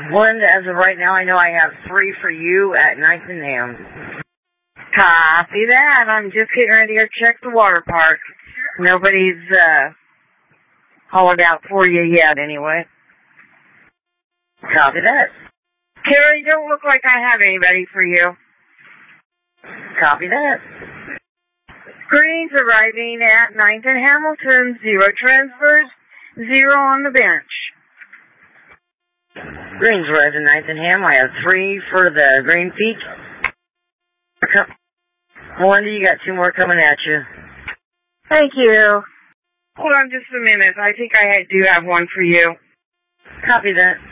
One, as of right now, I know I have 3 for you at 9th and Ham. Copy that. I'm just getting ready to check the water park. Nobody's hollered out for you yet, anyway. Copy that. Carrie, don't look like I have anybody for you. Copy that. Greens arriving at 9th and Hamilton. 0 transfers, 0 on the bench. Greens arrived at 9th and Ham. I have 3 for the Green Peak. Melinda, you got 2 more coming at you. Thank you. Hold on just a minute. I think I do have one for you. Copy that.